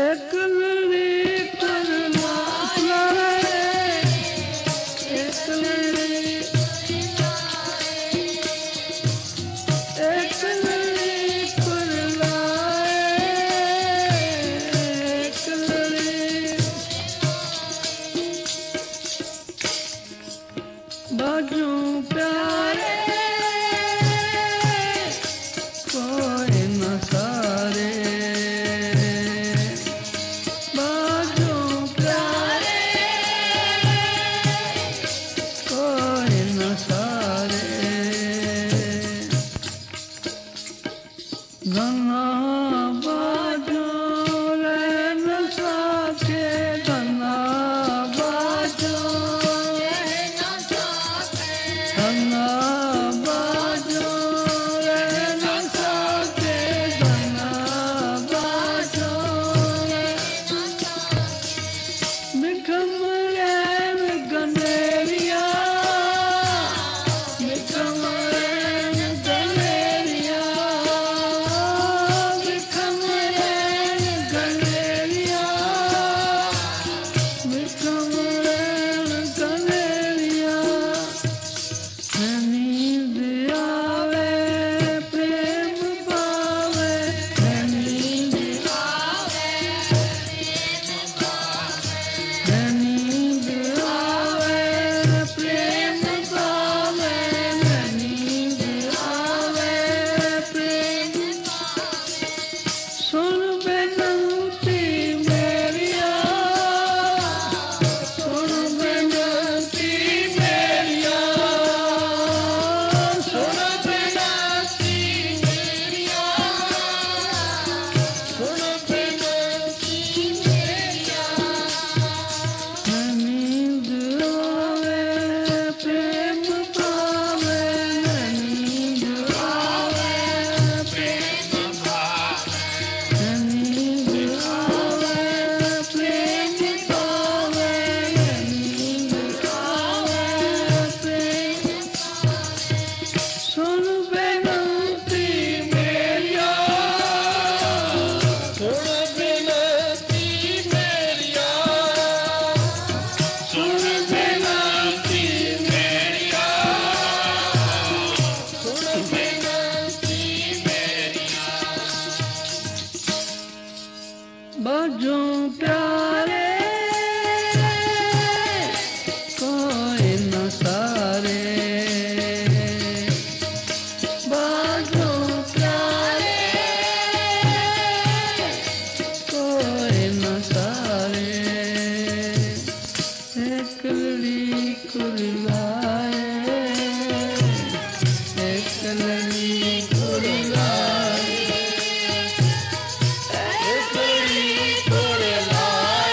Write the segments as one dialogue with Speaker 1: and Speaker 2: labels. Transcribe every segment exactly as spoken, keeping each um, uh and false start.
Speaker 1: एक लड़ी कुरला एक लड़ी एक लड़ी कुरला एक लड़ी बाजू प्यारे कोई न सारे बाजू प्यारे कोई न सारे गंगा बाजू रे न साके गंगा बाजू गंगा बाजू रे न साके गंगा बाजू मिठम रे गंडेरिया मिठम रे गंडेरिया मिठम रे गंडेरिया मिठम रे गंडेरिया नींद आवे प्रेम पावे नींद आवे नींद आवे प्रेम पावे नींद आवे प्रेम सुन बेनती मेरिया सुन बेनती मेरिया सुन बेनती मेरिया सुन बेनती मेरिया नींद आवे प्रेम पावे नींद आवे प्रेम पावे नींद आवे प्रेम पावे नींद आवे प्रेम सुन बेनती मेरिया सुन बेनती मेरिया सुन बेनती मेरिया सुन बेनती मेरिया बाजू प्यारे कोई न सारे बाजू प्यारे कोई न सारे एक लड़ी कुरलाए एक लड़ी कुरलाए एक लड़ी कुरलाए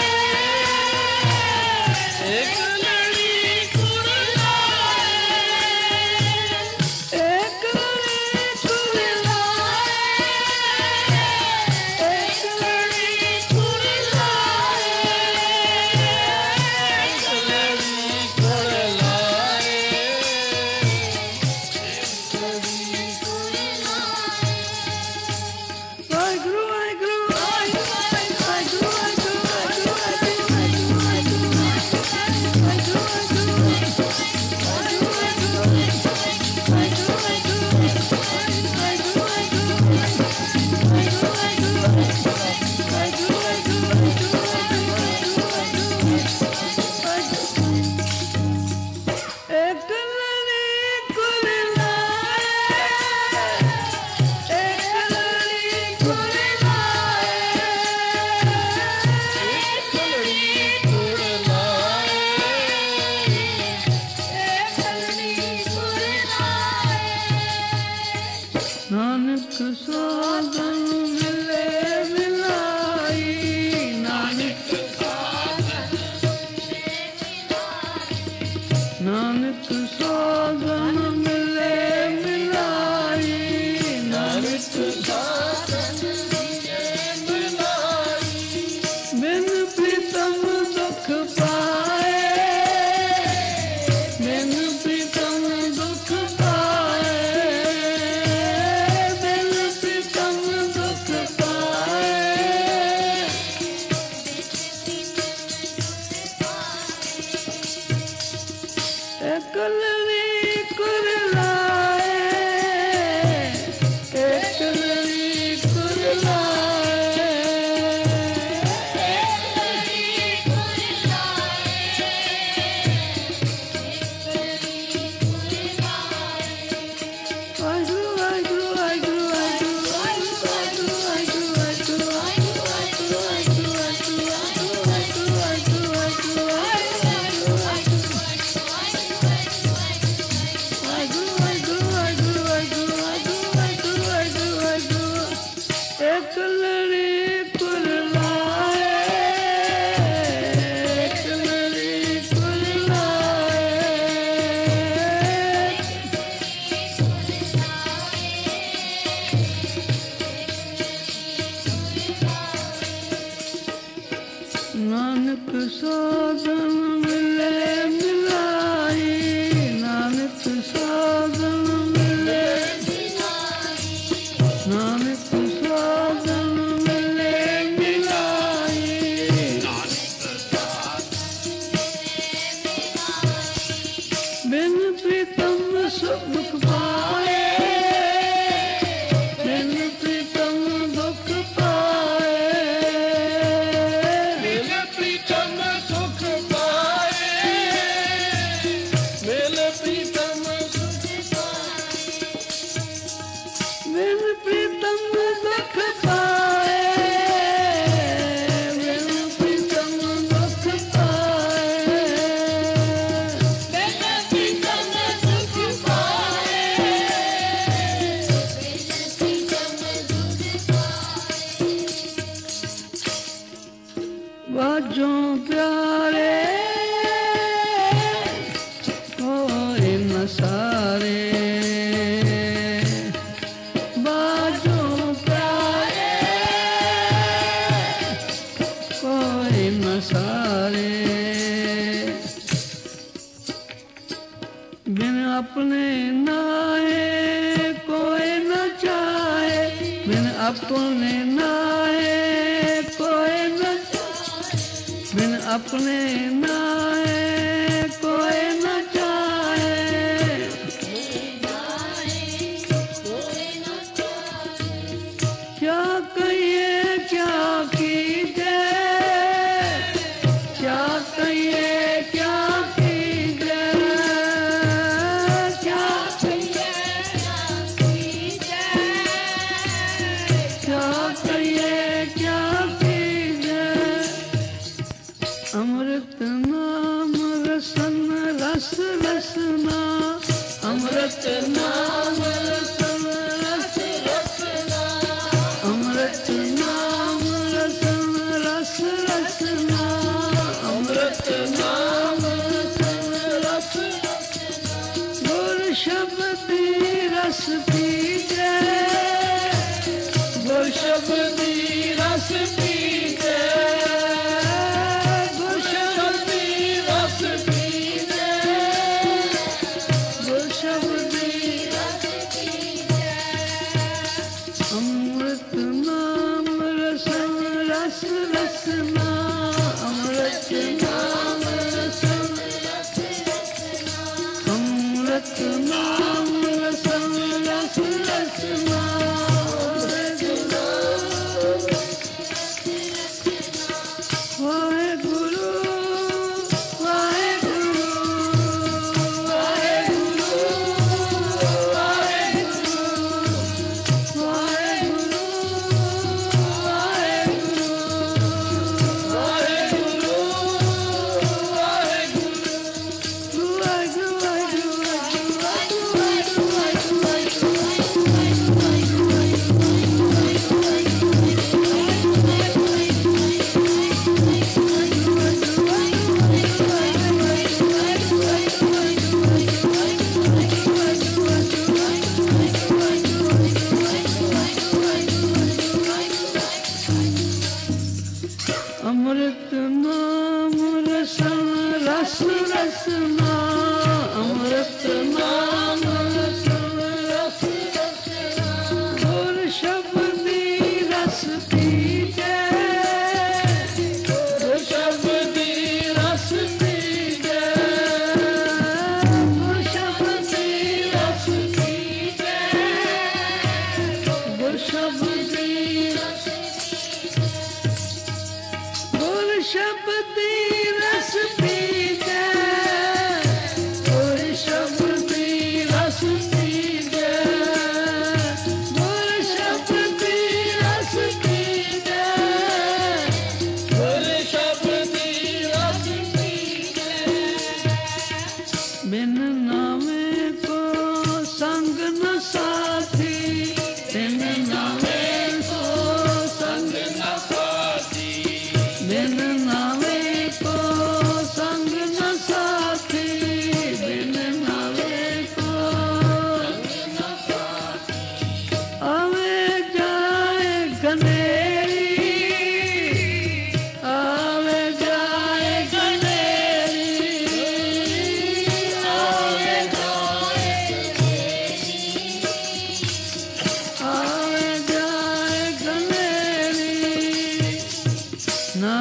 Speaker 1: ਸਾਧਨ ਮਿਲੇ ਮਿਲਾਈ, ਨਾਨਕ ਸਾਧਨ ਮਿਲੇ ਮਿਲਾਈ, ਨਾਨਕ ਸਾਧਨ ਮਿਲੇ ਮਿਲਾਈ, ਨਾਨਕ ਸਾਧਨ ਬਿਨ ਪ੍ਰੀਤਮ ਸੁਖ ਪਾਏ, ਬਿਨ ਪ੍ਰੀਤਮ ਦੁਖ ਪਾਏ, ਬਿਨ ਪ੍ਰੀਤਮ ਸੁਖ ਪਾਏ, ਬਿਨ ਪ੍ਰੀਤਮ ਸੁਖ ਪਾਏ, ਬਿਨ ਪ੍ਰੀਤਮ ਦੁਖ ਪਾਏ, ਬਿਨ ਪ੍ਰੀਤਮ ਦੁਖ ਪਾਏ, ਬਿਨ ਪ੍ਰੀਤਮ ਸੁਖ ਪਾਏ, ਬਿਨ ਪ੍ਰੀਤਮ ਦੁਖ ਪਾਏ। ਬਾਝੋਂ ਪਿਆਰੇ ਹੋਏ ਨ ਸਾਰੇ, ਬਾਝੋਂ ਪਿਆਰੇ ਹੋਏ ਨ ਸਾਰੇ, ਬਿਨ ਆਪਣੇ ਨਾਏ ਕੋਈ ਨ ਚਾਹੇ, ਬਿਨ ਆਪਣੇ ਨਾਏ ਕੋਈ ਨ ਬਿਨ ਆਪਣੇ ਨਾਏ ਕੋਈ ਨ ਚਾਹੇ, ਕਿਆ ਕਹੀਏ ਕਿਆ ਕੀਜੇ, ਕਿਆ ਕਹੀਏ ਕਿਆ ਕੀਜੇ, ਕਿਆ ਕਹੀਏ ਕਿਆ ਕੀਜੇ, ਕਿਆ ਕਹੀਏ ਕਿਆ ਕੀਜੇ। ਅੰਮ੍ਰਿਤ ਨਾਮ ਰਸਨ ਰਸ ਰਸਨਾ, ਅੰਮ੍ਰਿਤ ਨਾਮ ਰਸਨ ਰਸ ਰਸਨਾ, ਅੰਮ੍ਰਿਤ ਨਾਮ ਰਸਨ ਰਸ ਰਸਨਾ, ਅੰਮ੍ਰਿਤ ਨਾਮ ਰਸਨ ਰਸ ਰਸਨਾ, ਗੁਰ ਸ਼ਬਦੀ ਰਸ ਪੀਜੇ, ਗੁਰ ਸ਼ਬਦੀ ਰਸ ਪੀਜੇ, ਅੰਮ੍ਰਿਤ ਨਾਮ ਰਸਨ ਰਸ ਰਸਨਾ, ਅੰਮ੍ਰਿਤ ਨਾਮ ਰਸਨ ਰਸ ਰਸਨਾ, ਅੰਮ੍ਰਿਤ ਨਾਮ ਰਸਨ ਰਸ ਰਸਨਾ, ਵਾਹਿਗੁਰੂ ਵਾਹਿਗੁਰੂ ਵਾਹਿਗੁਰੂ ਅੰਮ੍ਰਿਤ ਨਾਮ ਰਸਨ ਰਸ ਰਸਨਾ, ਅੰਮ੍ਰਿਤ ਨਾਮ ਰਸਨ ਰਸ ਰਸਨਾ, ਗੁਰ ਸ਼ਬਦੀ ਰਸ ਪੀਜੇ, ਗੁਰ ਸ਼ਬਦੀ ਰਸ ਪੀਜੇ, ਗੁਰ ਸ਼ਬਦੀ ਰਸ ਪੀਜੇ, ਗੁਰ ਸ਼ਬਦੀ ਰਸ ਗੁਰ ਸ਼ਬਦੀ ਰਸ ਪੀਜੇ,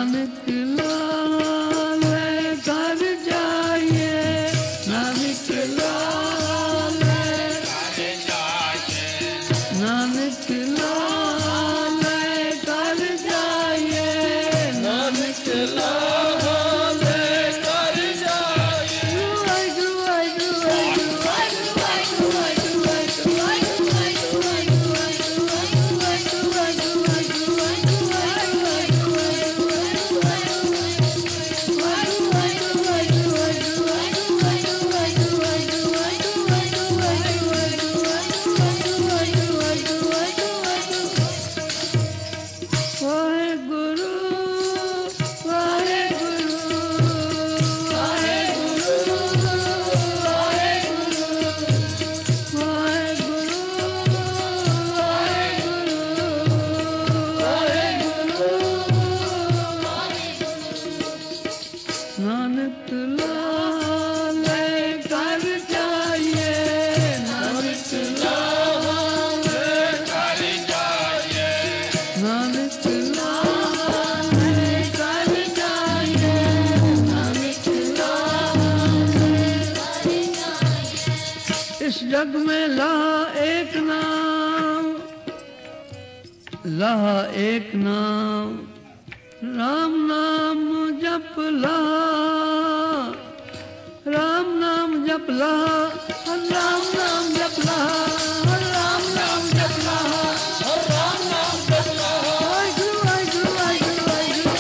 Speaker 1: ਨਾਨਕ ਲਾਲੇ ਘਰ ਜਾਈਏ, ਨਾਨਕ ਲਾਲੇ ਘਰ ਜਾਈਏ, ਨਾਨਕ ਲਾਲੇ ਘਰ ਜਾਈਏ, ਨਾਨਕ ਲਾਲੇ ਘਰ ਜਾਈਏ। ਵਾਹਿਗੁਰੂ ਵਾਹਿਗੁਰੂ ਵਾਹਿਗੁਰੂ ਵਾਹਿਗੁਰੂ ਵਾਹਿਗੁਰੂ ਵਾਹਿਗੁਰੂ ਵਾਹਿਗੁਰੂ ਨਾਨਕ ਲਾਲੇ ਘਰ ਜਾਈਏ, ਨਾਨਕ ਲਾਲੇ ਘਰ ਜਾਈਏ, ਨਾਨਕ ਲਾਲੇ ਘਰ ਜਾਈਏ, ਨਾਨਕ ਲਾਲੇ ਘਰ ਜਾਈਏ। इस जग में ला एक नाम, ला एक नाम, राम नाम जप ला, राम नाम जप ला, राम नाम जप ला, राम नाम जप ला, राम नाम जप ला। वाहिगुरू वाहिगुरू वाहिगुरू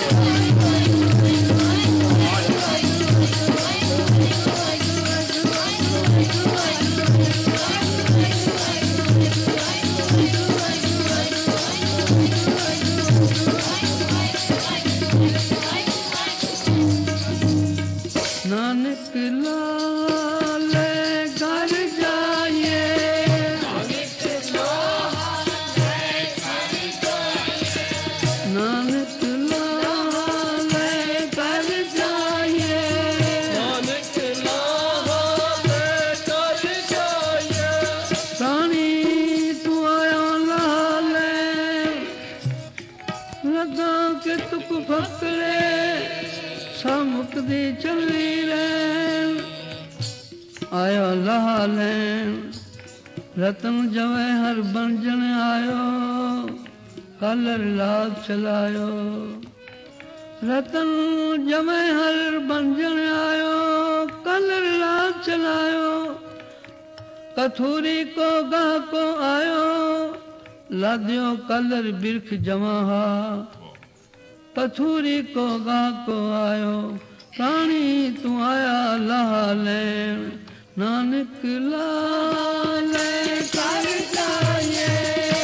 Speaker 1: नानक लाले घर जाइए, नानक लाले घर जाइए, नानक लाले घर जाइए, नानक लाले घर जाइए। प्राणी तू आया लाले, लगा के तुक फकरे, सामुक दी चली रैन, आयो लाह लैन, रतन जवे हर बनजन आयो, कलर लाग चलायो। रतन जवे हर बनजन आयो, कलर लाग चलायो। कथूरी को गा को आयो, लाद्यो कलर बिरख जमाहा, कथूरी को गा को आयो। प्राणी तू आया लाह लैन, नानक लाले घर जाइए,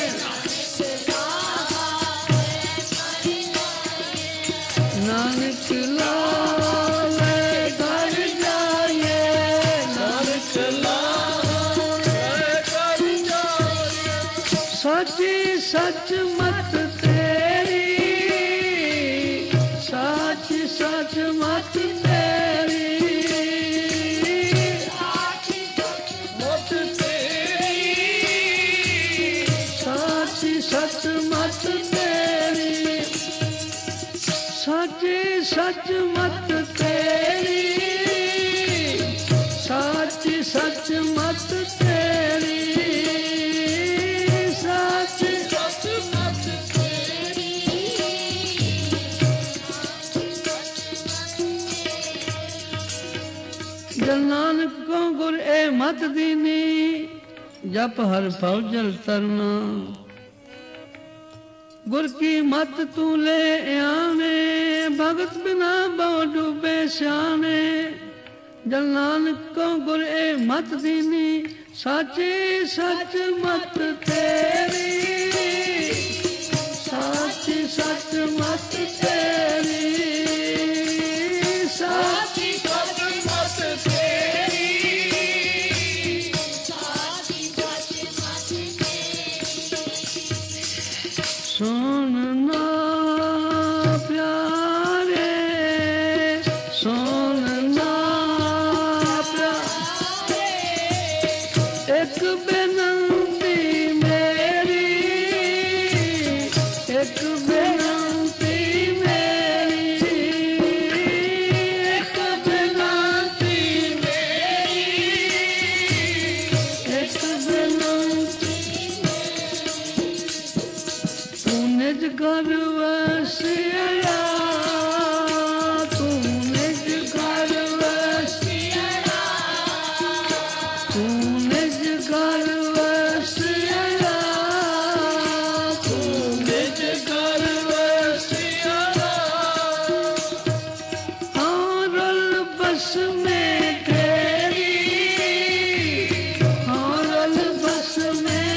Speaker 1: नानक लाले घर जाइए, नानक लाले घर जाइए। सची सच मत तेरी, सच सच मत तेरी, मत तेरी, सच सच मत तेरी, सच सच मत तेरी, सच सच मत तेरी, सच सच मत तेरी। जल नानक को गुर ए मत दीनी, जप हर फौजल तरना। गुर की मत तू ले आने, भगत बिना बहु डूबे श्याने। जल नानक को गुर ए मत दीनी, साचे सच मत तेरी, साची सच मत तेरी, साची सच मत तेरी, साची सच मत तेरी। सुनना प्यारे, सुनना प्यारे, एक बेनती मेरी, एक बेनती मेरी। घर वसिया तू निज घर वसिया तू निज घर वसिया तू निज घर वसिया हाँ रल बस में तेरी हाँ रल बस में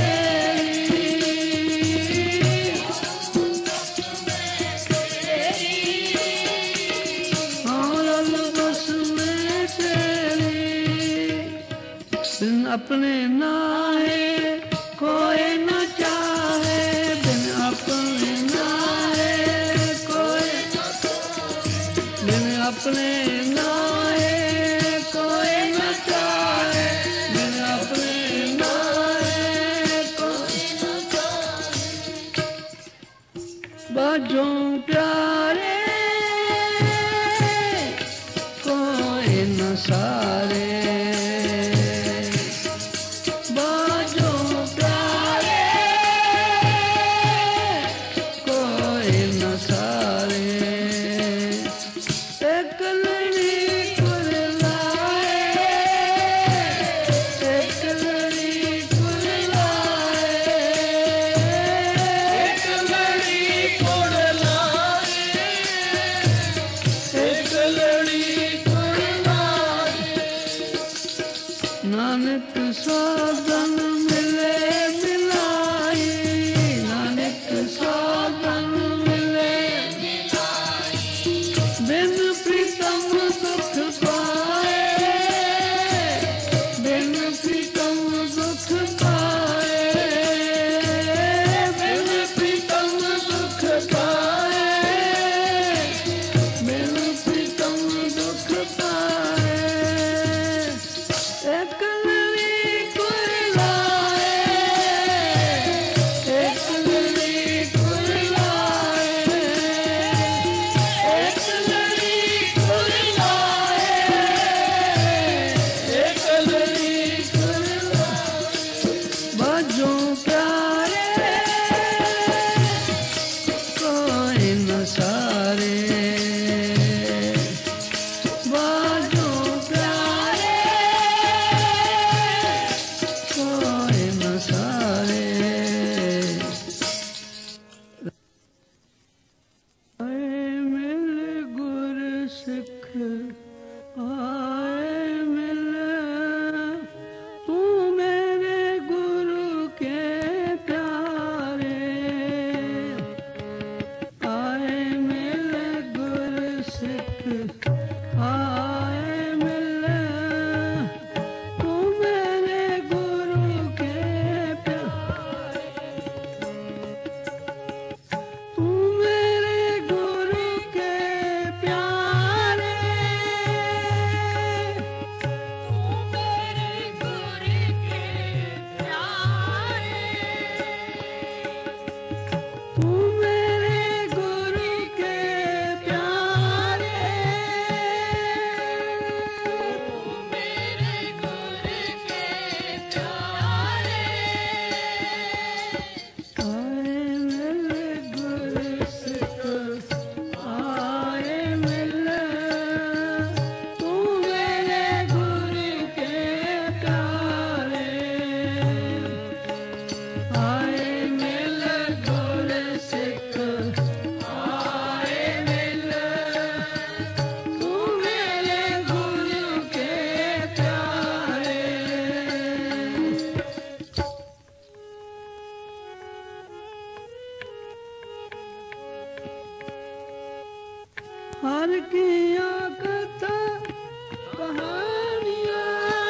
Speaker 1: अपने नाहे कोई न चाहे बिन अपने नाहे कोई बिन अपने नाहे कोई न चाहे बिन अपने नाहे कोई न चाहे बाजों प्यारे कोई न सारे नानक साधन मिले मिलाई नानक साधन मिले मिलाई बिन प्रीतम दुख पाए बिन प्रीतम दुख पाए बिन प्रीतम दुख पाए बिन प्रीतम दुख पाए एक हर किया कथा कहानियां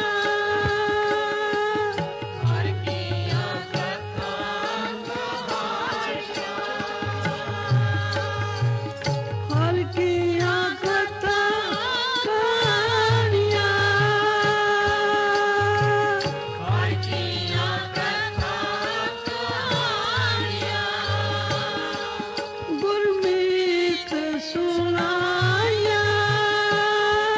Speaker 1: हर किया कथा कहानियां हर किया कथा कहानियां हर किया कथा कहानियां गुरमीत सुना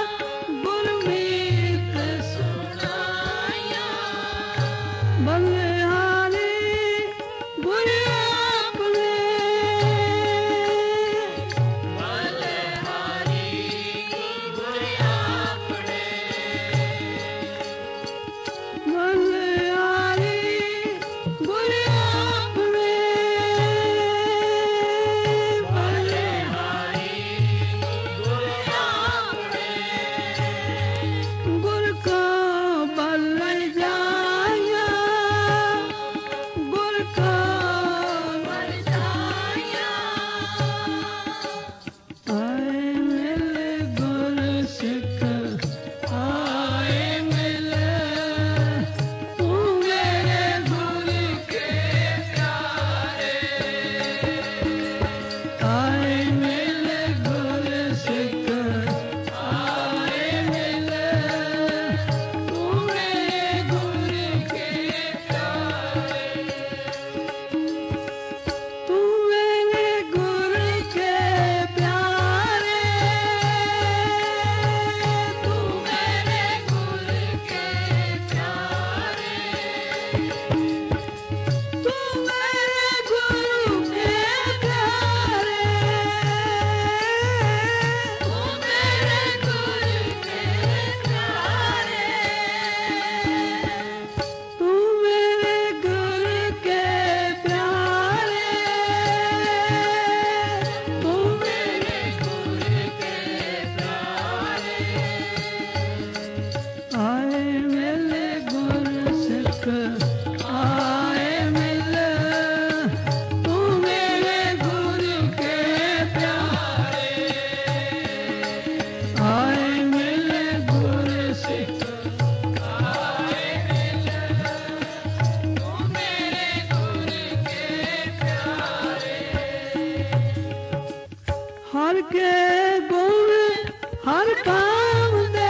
Speaker 1: हर के गुण हर काम दे,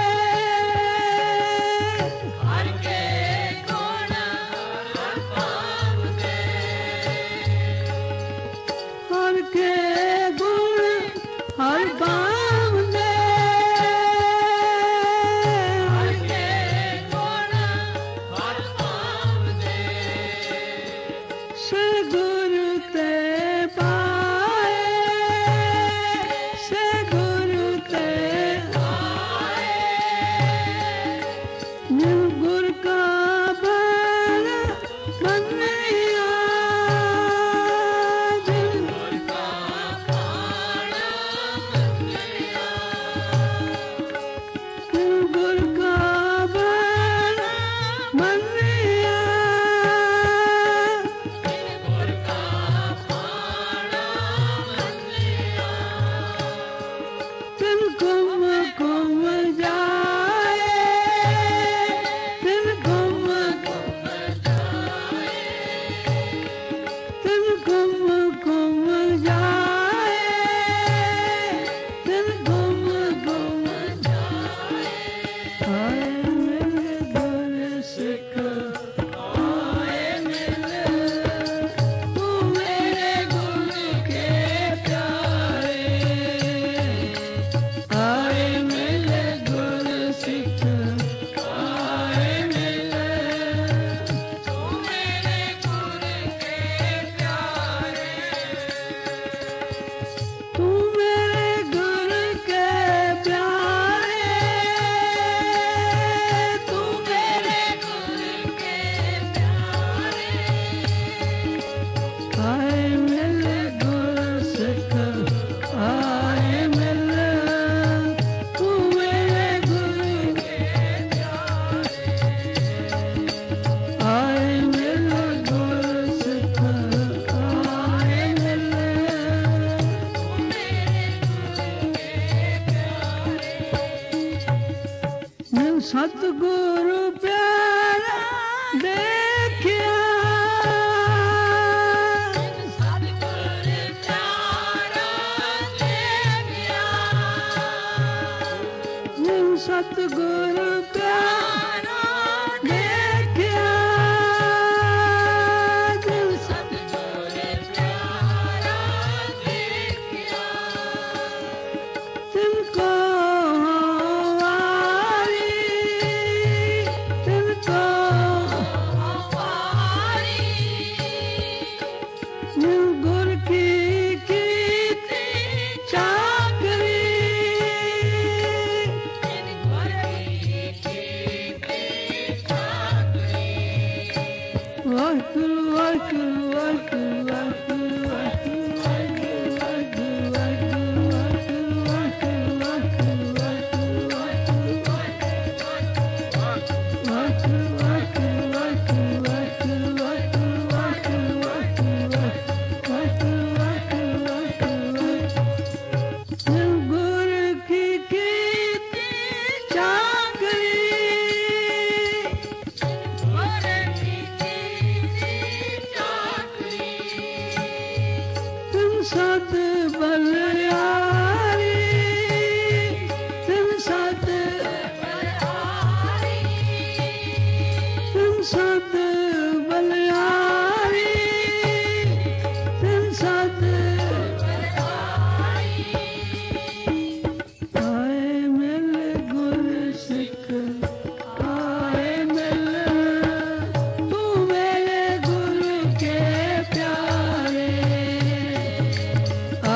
Speaker 2: हर के गुण हर काम दे,
Speaker 1: हर के गुण हर काम दे,
Speaker 2: हर के गुण हर काम दे,
Speaker 1: से गुरु ते पाए, से गुरु ते
Speaker 2: आए,
Speaker 1: मिल गुर का बल बनिया, दिल
Speaker 2: गुर का पाना मंगलिया,
Speaker 1: दिल गुर का बल बनिया,
Speaker 2: गुर का पाना मंगलिया,
Speaker 1: दिल गुम गुम जाए, दिल गुम गुम
Speaker 2: जाए,
Speaker 1: दिल गुम गुम जाए, दिल गुम गुम
Speaker 2: जाए,
Speaker 1: आए मेरे गुर सिख आए मिले, तू मेरे गुरु के प्यारे, आए मिले गुर सिख आए मिले,
Speaker 2: तू मेरे गुर के प्यारे,
Speaker 1: तू मेरे गुरु के प्यारे, तू मेरे
Speaker 2: गुर के प्यारे,
Speaker 1: आए मिले गुर सिख आए मिले, तू मेरे गुरु के आए मिले गुर सिख आए मिले, मिल सतगुरु प्यारा देखिया,
Speaker 2: सतगुर प्यारा देखिया,
Speaker 1: मिल सतगुरु प्यारा देखिया, दिल
Speaker 2: सतगुर प्यारा देखिया,
Speaker 1: दिल को वारी, दिल को
Speaker 2: हमारी
Speaker 1: मिल गुर की कीर्ति चाकरी,
Speaker 2: गुर की कीर्ति चाकरी,
Speaker 1: वाहिगुरु वाहिगुरु वाहिगुरु वाहिगुरु वाहिगुरु वाहिगुरु गुर की कीर्ति चाकरी,
Speaker 2: गुर की कीर्ति चाकरी,
Speaker 1: तुम सत बलियारी, तुम सत
Speaker 2: बलिहारी,
Speaker 1: तुम सत बलियारी, तुम सत
Speaker 2: बलिहारी,
Speaker 1: आए मिले गुर सिख आए मिले, तू मेरे गुरु के प्यारे,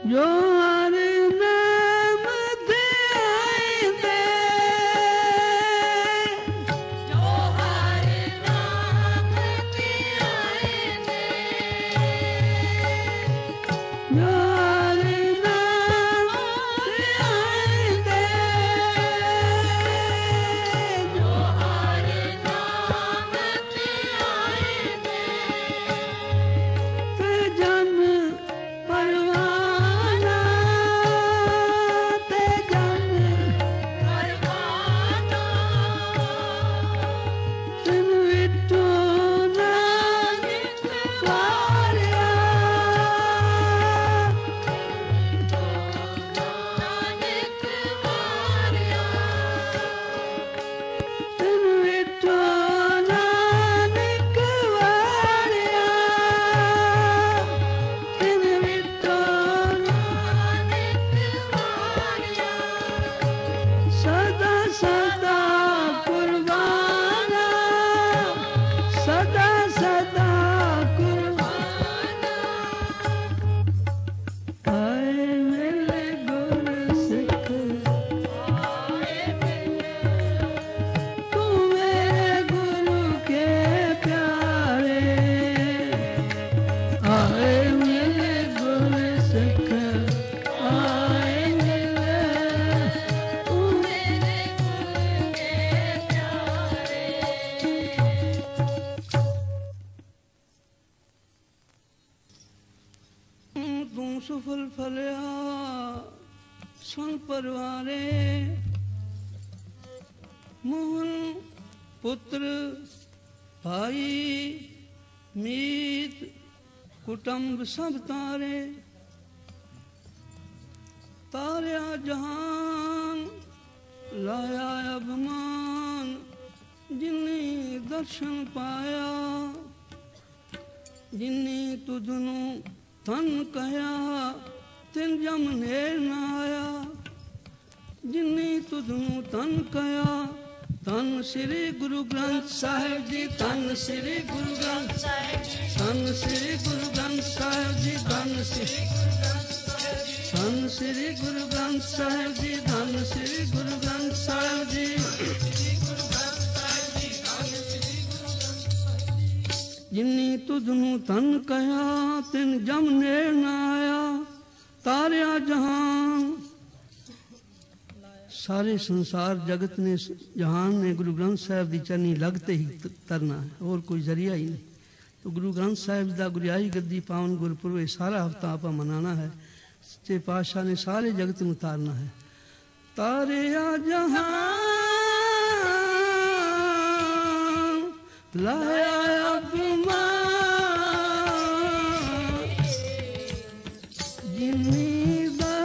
Speaker 1: ਜੋ ਹਰ ਨਾਮ ਧਿਆਇਂਦੇ
Speaker 2: ਜੋ ਹਰ ਨਾਮ ਧਿਆਇਂਦੇ
Speaker 1: ਜੋ ਹਰ ਨਾਮ ਧਿਆਇਂਦੇ
Speaker 2: ਜੋ ਹਰ ਨਾਮ ਧਿਆਇਂਦੇ
Speaker 1: ਤੇ ਜਨ ਪਰਵਾਨਾ ਤੇ ਜਨ
Speaker 2: ਪਰਵਾਨਾ
Speaker 1: ਤਿਨ ਵਿਟੋ ਨਾਨਕ ਵਾਰਿਆ
Speaker 2: ਨਾਨਕ ਵਾਰਿਆ
Speaker 1: ਤਿਨ ਵਿਟੋ ਨਾਨਕ ਵਾਰਿਆ ਤਿਨ ਵਿਟੋ
Speaker 2: ਨਾਨਕ ਵਾਰਿਆ
Speaker 1: ਸਦਾ ਸਦਾ ਕੁਰਬਾਨਾ ਸਦਾ ਸਦਾ ਕੁਰਬਾਨਾ ਆਏ ਮੇਰੇ ਗੁਰ ਸਿੱਖ ਤੂੰ ਮੇਰੇ ਗੁਰੂ ਕੇ ਪਿਆਰੇ ਆਏ ਮੇਰੇ ਗੁਰ ਸਿੱਖ ਆਏ ਮੇਰੇ ਤੂੰ
Speaker 2: ਮੇਰੇ ਗੁਰੂ ਕੇ ਪਿਆਰੇ
Speaker 1: ਤੂੰ ਸੁਫਲ ਫਲਿਆ ਸੁਣ ਪਰਵਾਰੇ ਮੋਹਨ ਪੁੱਤਰ ਭਾਈ ਮੀਤ ਕੁਟੰਬ ਸਭ ਤਾਰੇ ਤਾਰਿਆ ਜਹਾਨ ਲਾਇਆ ਅਭਮਾਨ ਜਿਨੇ ਦਰਸ਼ਨ ਪਾਇਆ ਜਿਨੇ ਤੁਧ ਨੂੰ ਤਨ ਕਹਿਆ ਤਿਨ ਜਮ ਨੇੜ ਨਾ ਆਇਆ ਜਿਨੇ ਤੁਧ ਨੂੰ ਤਨ ਕਹਿਆ ਤਨ ਸ੍ਰੀ ਗੁਰੂ ਗ੍ਰੰਥ ਸਾਹਿਬ ਜੀ ਤਨ ਸ੍ਰੀ ਗੁਰੂ ਗ੍ਰੰਥ
Speaker 2: ਸਾਹਿਬ ਜੀ
Speaker 1: ਤਨ ਸ੍ਰੀ ਗੁਰੂ ਗ੍ਰੰਥ ਸਾਹਿਬ ਜੀ ਤਨ ਸ੍ਰੀ ਤਨ ਸ੍ਰੀ ਗੁਰੂ ਗ੍ਰੰਥ ਸਾਹਿਬ ਜੀ ਤਨ ਸ੍ਰੀ ਗੁਰੂ ਗ੍ਰੰਥ ਸਾਹਿਬ ਜੀ ਜਿਨੀ ਤੁਧ ਨੂੰ ਤਨ ਕਹਿਆ ਤਿਨ ਜਮ ਨੇੜ ਨਾ ਆਇਆ ਤਾਰਿਆ ਜਹਾਨ ਸਾਰੇ ਸੰਸਾਰ ਜਗਤ ਨੇ ਜਹਾਨ ਨੇ ਗੁਰੂ ਗ੍ਰੰਥ ਸਾਹਿਬ ਦੀ ਚਰਨੀ ਲੱਗਤੇ ਹੀ ਤ- ਤਰਨਾ ਹੈ ਹੋਰ ਕੋਈ ਜ਼ਰੀਆ ਹੀ ਨਹੀਂ तो गुरु ग्रंथ साहिब ਦਾ ਗੁਰਿਆਈ ਗੱਦੀ ਪਾਵਨ ਗੁਰਪੁਰਬ ਇਹ ਸਾਰਾ ਹਫਤਾ ਆਪਾਂ ਮਨਾਣਾ ਹੈ ਸੱਚੇ ਪਾਤਸ਼ਾਹ ਨੇ ਸਾਰੇ ਜਗਤ ਨੂੰ ਤਾਰਨਾ ਹੈ ਤਾਰਿਆ ਜਹਾਨ ਲਾਇਆ ਅਭਿਮਾਨ ਜਿਨੀ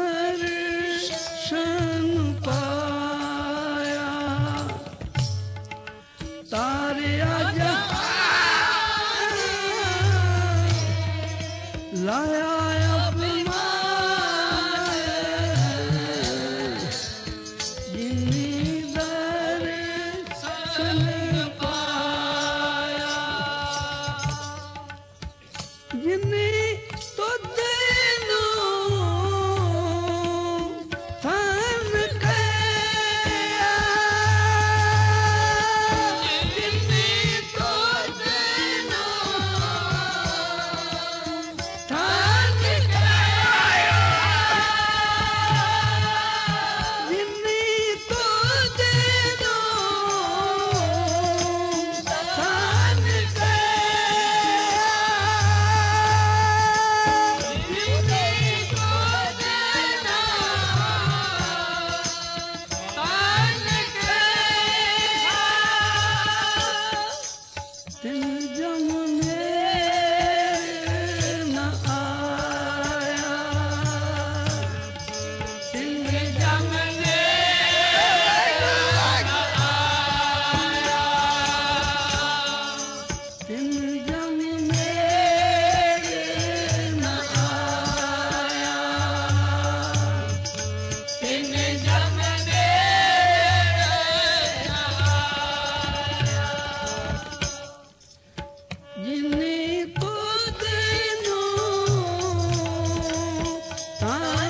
Speaker 1: ਦਰਸ਼ਨ ਪਾਇਆ ਤਾਰਿਆ ਜਹਾਨ ਲਾਇਆ ਅਭਿਮਾਨ ਜਿਨੀ ਦਰਸ਼ਨ ਪਾਇਆ ਜਿਨੀ ਤੁਧ ਨੂੰ ਤਨ ਕਹਿਆ ਜਿਨੀ ਤੁਧ ਨੂੰ ਤਨ ਕਹਿਆ ਜਿਨੀ ਤੁਧ ਨੂੰ ਤਨ ਤਿਨ ਜਮਨੇ ਨਾ ਆਇਆ ਤਿਨ ਜਮਨੇ ਨਾ ਆਇਆ ਤਿਨ ਜਮਨੇ ਨਾ ਆਇਆ ਤਿਨ ਜਮਨੇ ਜਿਨੀ ਤੁਧ ਨੂੰ ਤਾਂ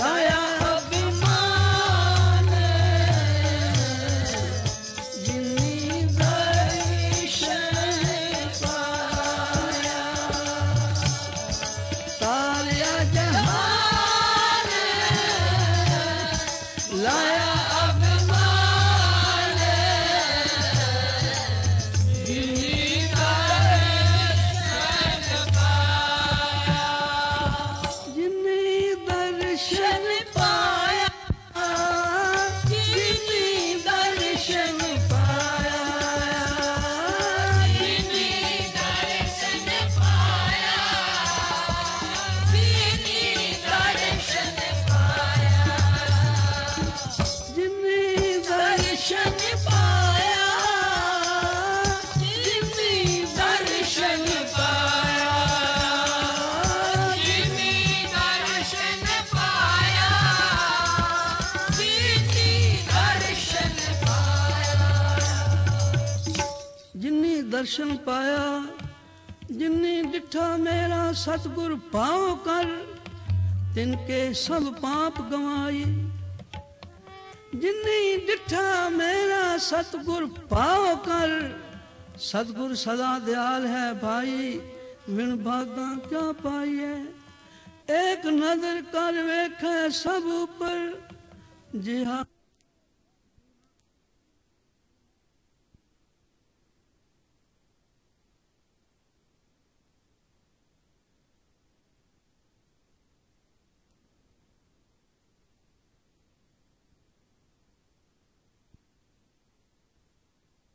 Speaker 1: लाया अभिमान जिनी दर्शन पाया तारिया जहान लाया अभिमान जिनी दर्शन पाया जिनी दर्शन पाया जिनी दर्शन पाया जिनी दर्शन पाया जिनी दर्शन पाया जिनी दर्शन पाया जिनी दर्शन पाया जिनी दर्शन पाया जिनी दर्शन पाया जिनी दर्शन पाया जिनी डिठा मेरा सतगुर पाओ कर तिनके सब पाप गवाए जिनी डिठा मेरा सतगुर पाओ कर सतगुर सदा दयाल है भाई विण भागा क्या पाइए एक नजर कर वेखे सब ऊपर जिहा